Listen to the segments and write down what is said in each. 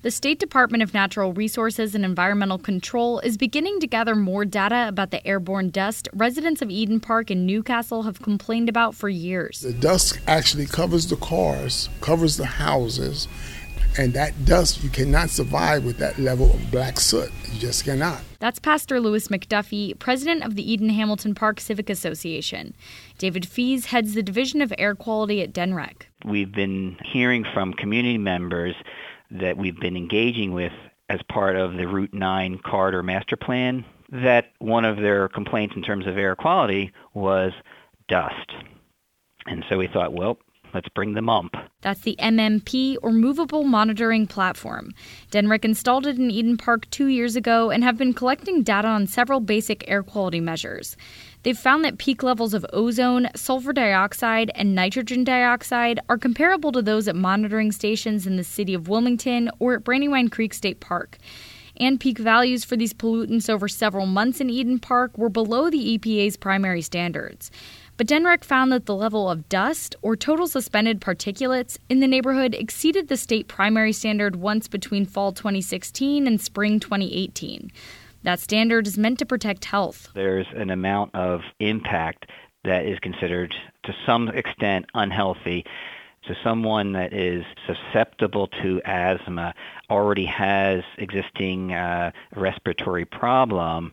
The State Department of Natural Resources and Environmental Control is beginning to gather more data about the airborne dust residents of Eden Park and Newcastle have complained about for years. The dust actually covers the cars, covers the houses, and that dust, you cannot survive with that level of black soot. You just cannot. That's Pastor Louis McDuffie, president of the Eden-Hamilton Park Civic Association. David Fees heads the Division of Air Quality at DENREC. We've been hearing from community members that we've been engaging with as part of the Route 9 Corridor Master Plan, that one of their complaints in terms of air quality was dust. And so we thought, well, let's bring the MUMP. That's the MMP, or Movable Monitoring Platform. DENREC installed it in Eden Park 2 years ago and have been collecting data on several basic air quality measures. They've found that peak levels of ozone, sulfur dioxide, and nitrogen dioxide are comparable to those at monitoring stations in the city of Wilmington or at Brandywine Creek State Park. And peak values for these pollutants over several months in Eden Park were below the EPA's primary standards. But DENREC found that the level of dust, or total suspended particulates, in the neighborhood exceeded the state primary standard once between fall 2016 and spring 2018. That standard is meant to protect health. There's an amount of impact that is considered to some extent unhealthy. So someone that is susceptible to asthma, already has existing respiratory problem,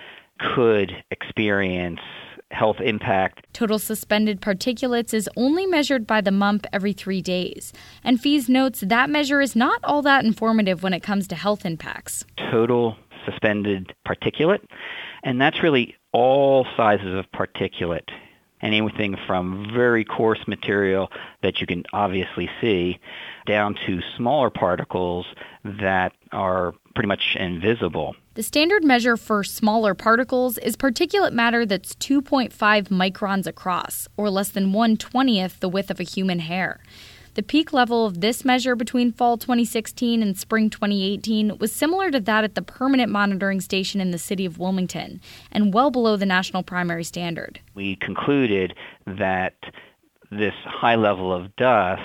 could experience health impact. Total suspended particulates is only measured by the MUMP every 3 days. And Fees notes that measure is not all that informative when it comes to health impacts. Total suspended particulate, and that's really all sizes of particulate. Anything from very coarse material that you can obviously see down to smaller particles that are pretty much invisible. The standard measure for smaller particles is particulate matter that's 2.5 microns across, or less than 1/20th the width of a human hair. The peak level of this measure between fall 2016 and spring 2018 was similar to that at the permanent monitoring station in the city of Wilmington, and well below the national primary standard. We concluded that this high level of dust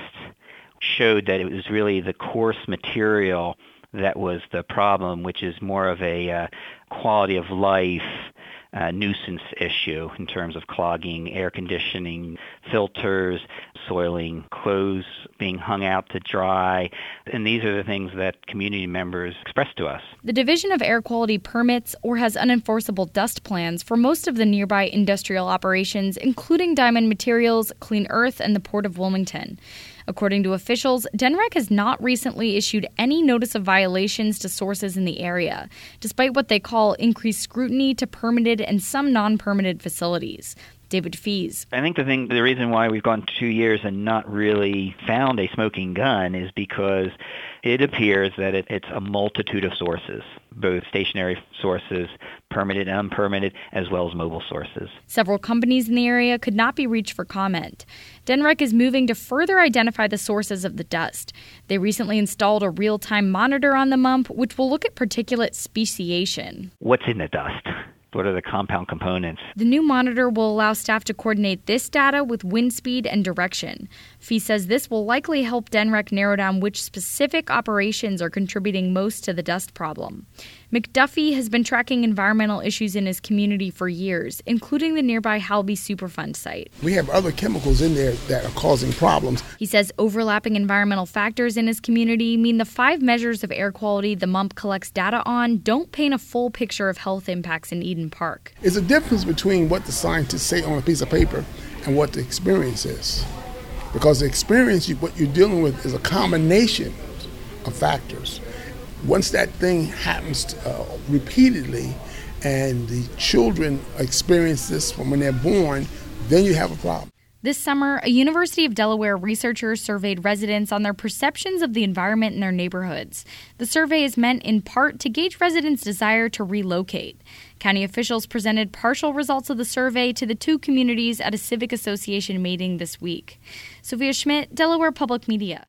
showed that it was really the coarse material that was the problem, which is more of a quality of life nuisance issue in terms of clogging air conditioning filters, soiling clothes being hung out to dry. And these are the things that community members expressed to us. The Division of Air Quality permits or has unenforceable dust plans for most of the nearby industrial operations, including Diamond Materials, Clean Earth, and the Port of Wilmington. According to officials, DENREC has not recently issued any notice of violations to sources in the area, despite what they call increased scrutiny to permitted and some non-permitted facilities. David Fees. I think the reason why we've gone 2 years and not really found a smoking gun is because it appears that it's a multitude of sources, both stationary sources, permitted and unpermitted, as well as mobile sources. Several companies in the area could not be reached for comment. DENREC is moving to further identify the sources of the dust. They recently installed a real-time monitor on the MUMP, which will look at particulate speciation. What's in the dust? What are the compound components? The new monitor will allow staff to coordinate this data with wind speed and direction. Fee says this will likely help DENREC narrow down which specific operations are contributing most to the dust problem. McDuffie has been tracking environmental issues in his community for years, including the nearby Halby Superfund site. We have other chemicals in there that are causing problems. He says overlapping environmental factors in his community mean the 5 measures of air quality the MUMP collects data on don't paint a full picture of health impacts in Eden Park. There's a difference between what the scientists say on a piece of paper and what the experience is. Because the experience, what you're dealing with is a combination of factors. Once that thing happens repeatedly and the children experience this from when they're born, then you have a problem. This summer, a University of Delaware researcher surveyed residents on their perceptions of the environment in their neighborhoods. The survey is meant in part to gauge residents' desire to relocate. County officials presented partial results of the survey to the 2 communities at a civic association meeting this week. Sophia Schmidt, Delaware Public Media.